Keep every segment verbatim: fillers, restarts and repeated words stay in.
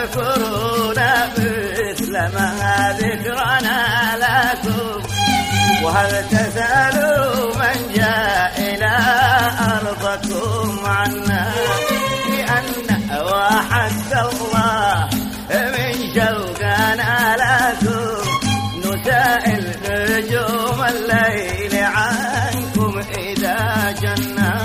تذكرون مثل ما ذكرنا لكم؟ وهل تسألوا من جاء إلى أرضكم عنا؟ لأن وحد الله من شوقنا لكم نسائل نجوم الليل عنكم إذا جنا.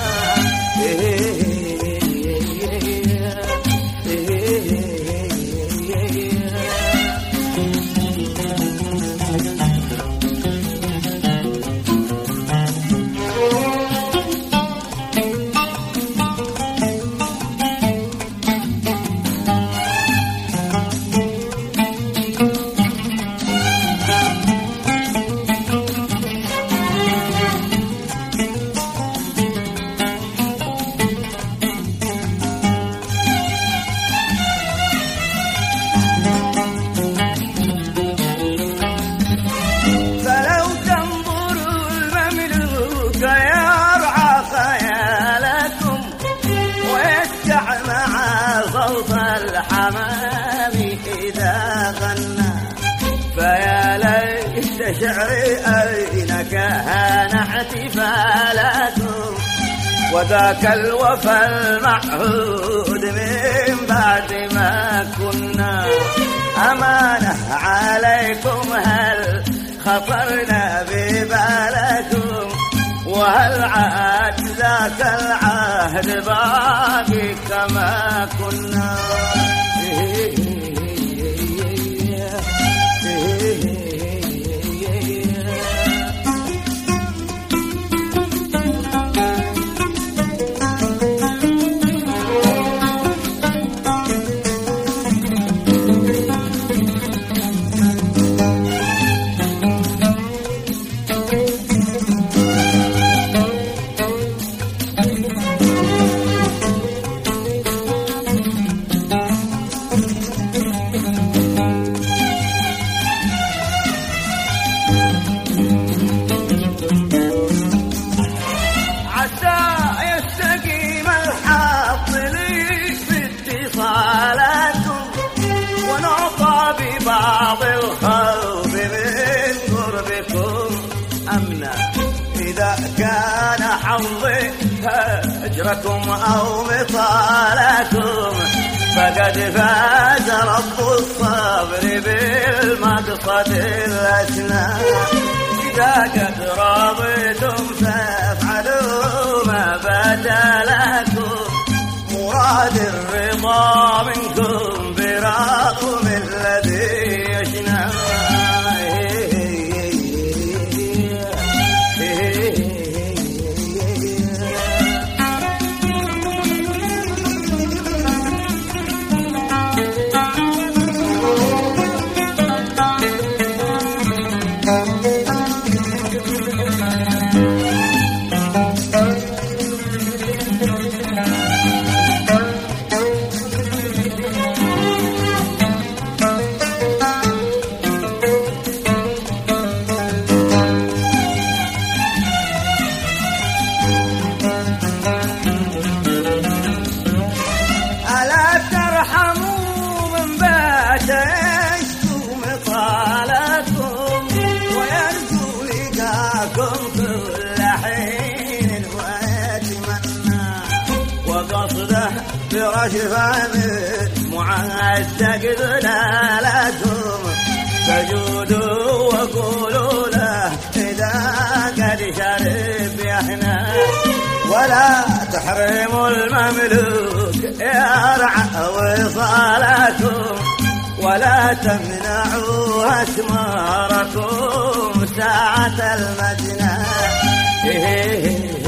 الحمام إذا غنى فيا ليت شعري أين كان احتفالكم؟ وذاك الوفا المعهود من بعد ما كنا أمانة عليكم هل خطرنا ببالكم؟ وهل عاد ذاك العهد باقي كما كنا؟ بعض الخوف من قربكم أمنا إذا كان حظي هجركم أو مطالكم فقد فاز رب الصبر بالمقصد الأسنى. إذا قد رضيتم فافعلوا ما بدا لكم مراد الرضا منكم برغم الذي يشنى. برشفة من معزق ذلالكم فجودوا وقولوا له إذا قد شرب يحنى. ولا تحرموا المملوك يرعى وصالكم ولا تمنعوا أسماركم ساعة المدنى.